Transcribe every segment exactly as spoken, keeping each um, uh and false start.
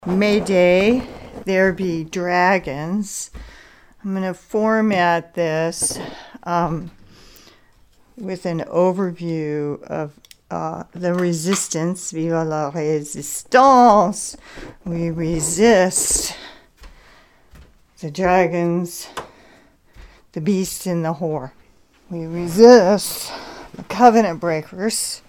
Mayday, there be dragons. I'm going to format this um, with an overview of uh, the resistance. Vive la résistance! We resist the dragons, the beast, and the whore. We resist the covenant breakers.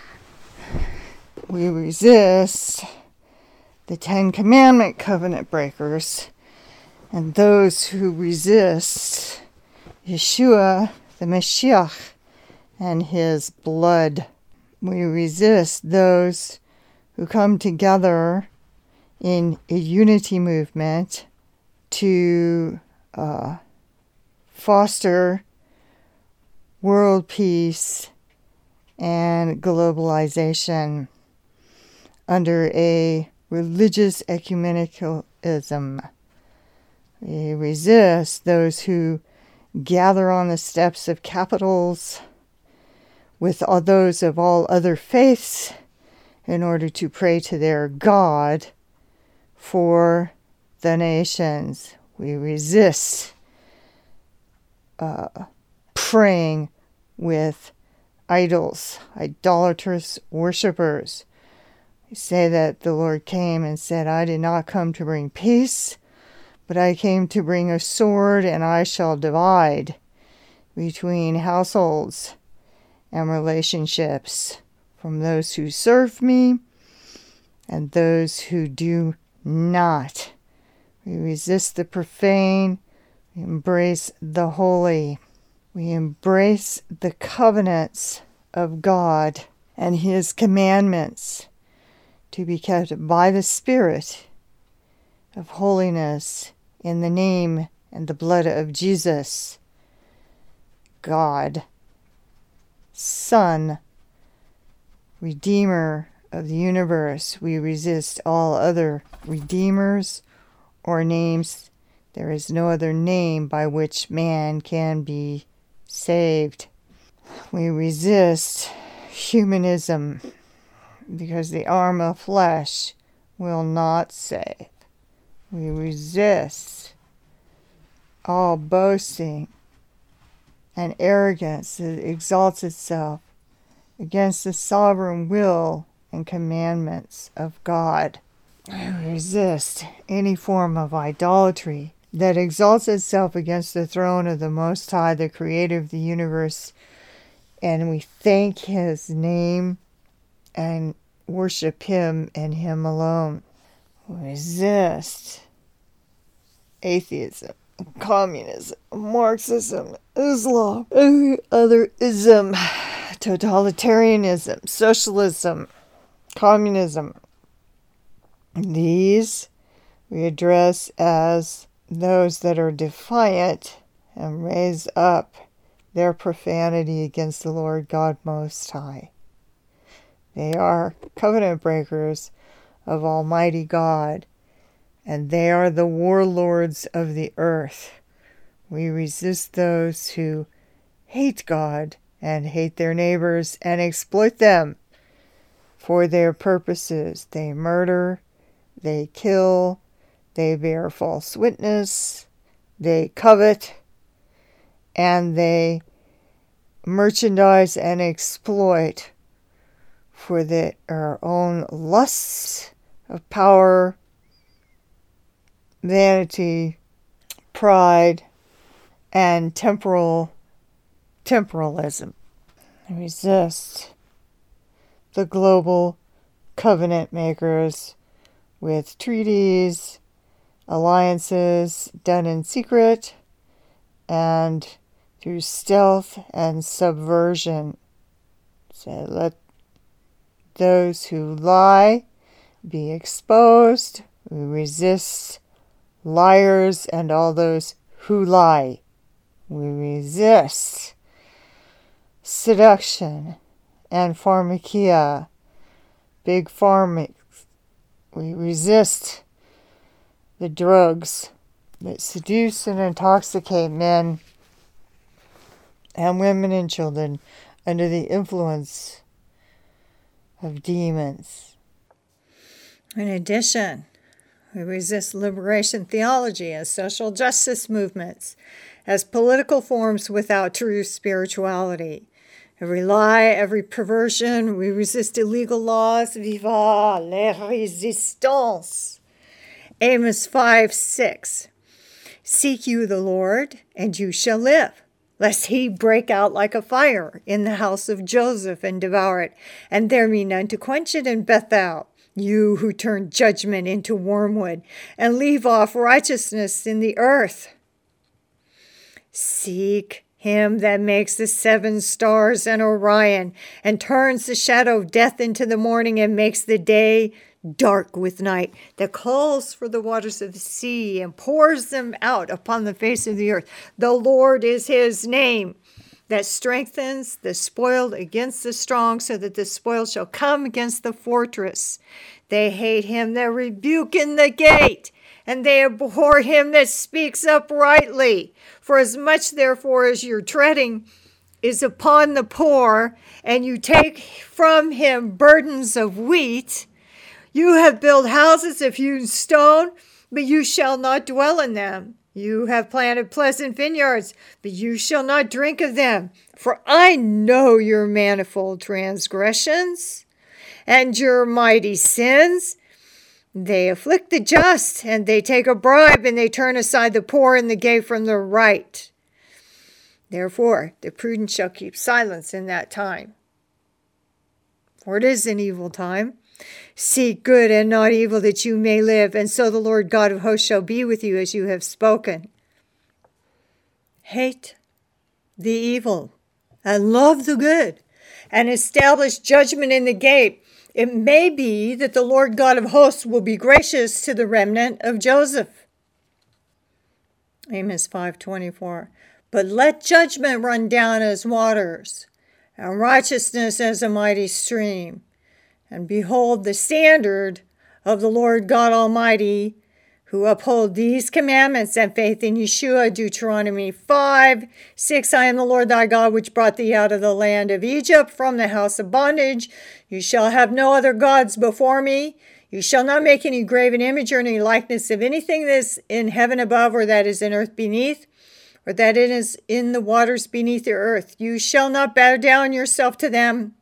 We resist the Ten Commandment covenant breakers, and those who resist Yeshua, the Mashiach, and his blood. We resist those who come together in a unity movement to uh, foster world peace and globalization under a religious ecumenicalism. We resist those who gather on the steps of capitals with all those of all other faiths in order to pray to their God for the nations. We resist uh, praying with idols, idolatrous worshipers. We say that the Lord came and said, I did not come to bring peace, but I came to bring a sword, and I shall divide between households and relationships from those who serve me and those who do not. We resist the profane. We embrace the holy. We embrace the covenants of God and his commandments to be kept by the Spirit of holiness in the name and the blood of Jesus, God, Son, Redeemer of the universe. We resist all other redeemers or names. There is no other name by which man can be saved. We resist humanism, because the arm of flesh will not save. We resist all boasting and arrogance that exalts itself against the sovereign will and commandments of God. We resist any form of idolatry that exalts itself against the throne of the Most High, the Creator of the universe, and we thank his name and worship him and him alone. Resist atheism, communism, Marxism, Islam, every other ism, totalitarianism, socialism, communism. These we address as those that are defiant and raise up their profanity against the Lord God Most High. They are covenant breakers of Almighty God, and they are the warlords of the earth. We resist those who hate God and hate their neighbors and exploit them for their purposes. They murder, they kill, they bear false witness, they covet, and they merchandise and exploit for their own lusts of power, vanity, pride, and temporal temporalism. Resist the global covenant makers with treaties, alliances done in secret, and through stealth and subversion. So let those who lie be exposed. We resist liars and all those who lie. We resist seduction and pharmakia, big pharma. We resist the drugs that seduce and intoxicate men and women and children under the influence of demons. In addition, We resist liberation theology and social justice movements as political forms without true spirituality. Every lie, every perversion, we resist illegal laws. Viva la résistance! Amos five six. Seek you the Lord, and you shall live, lest he break out like a fire in the house of Joseph and devour it, and there be none to quench it in Bethel. You who turn judgment into wormwood and leave off righteousness in the earth. Seek him that makes the seven stars and Orion, and turns the shadow of death into the morning, and makes the day dark with night, that calls for the waters of the sea and pours them out upon the face of the earth. The Lord is his name, that strengthens the spoiled against the strong, so that the spoiled shall come against the fortress. They hate him that rebuke in the gate, and they abhor him that speaks uprightly. For as much therefore as your treading is upon the poor, and you take from him burdens of wheat, you have built houses of hewn stone, but you shall not dwell in them. You have planted pleasant vineyards, but you shall not drink of them. For I know your manifold transgressions and your mighty sins. They afflict the just, and they take a bribe, and they turn aside the poor and the gay from the right. Therefore, the prudent shall keep silence in that time. For it is an evil time. Seek good and not evil, that you may live, and so the Lord God of hosts shall be with you as you have spoken. Hate the evil and love the good, and establish judgment in the gate. It may be that the Lord God of hosts will be gracious to the remnant of Joseph. Amos five twenty-four. But let judgment run down as waters, and righteousness as a mighty stream. And behold, the standard of the Lord God Almighty, who uphold these commandments and faith in Yeshua. Deuteronomy five six. I am the Lord thy God, which brought thee out of the land of Egypt from the house of bondage. You shall have no other gods before me. You shall not make any graven image or any likeness of anything that is in heaven above, or that is in earth beneath, or that it is in the waters beneath the earth. You shall not bow down yourself to them,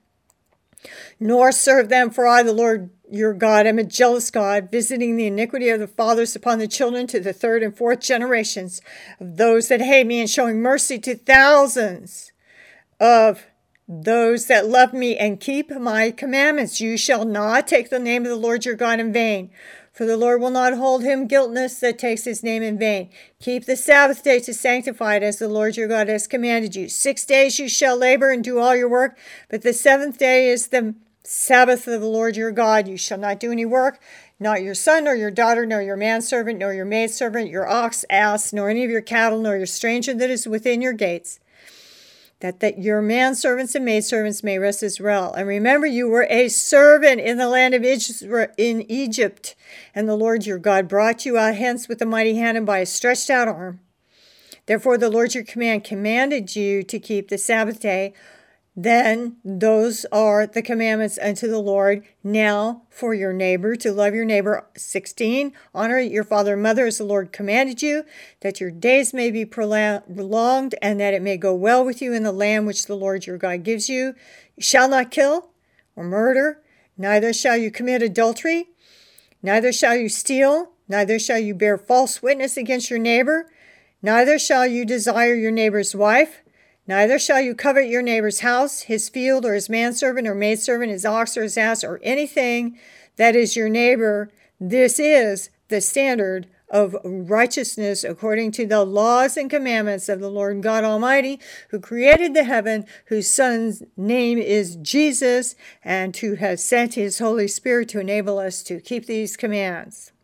nor serve them, for I, the Lord your God, am a jealous God, visiting the iniquity of the fathers upon the children to the third and fourth generations of those that hate me, and showing mercy to thousands of those that love me and keep my commandments. You shall not take the name of the Lord your God in vain, for the Lord will not hold him guiltless that takes his name in vain. Keep the Sabbath day to sanctify it, as the Lord your God has commanded you. Six days you shall labor and do all your work, but the seventh day is the Sabbath of the Lord your God. You shall not do any work, not your son, nor your daughter, nor your manservant, nor your maidservant, your ox, ass, nor any of your cattle, nor your stranger that is within your gates, that, that your manservants and maidservants may rest as well. And remember, you were a servant in the land of Israel, in Egypt, and the Lord your God brought you out hence with a mighty hand and by a stretched out arm. Therefore the Lord your command commanded you to keep the Sabbath day. Then those are the commandments unto the Lord. Now for your neighbor, to love your neighbor. sixteen. Honor your father and mother as the Lord commanded you, that your days may be prolonged, and that it may go well with you in the land which the Lord your God gives you. You shall not kill or murder, neither shall you commit adultery, neither shall you steal, neither shall you bear false witness against your neighbor, neither shall you desire your neighbor's wife, neither shall you covet your neighbor's house, his field, or his manservant, or maidservant, his ox, or his ass, or anything that is your neighbor. This is the standard of righteousness according to the laws and commandments of the Lord God Almighty, who created the heaven, whose Son's name is Jesus, and who has sent his Holy Spirit to enable us to keep these commands.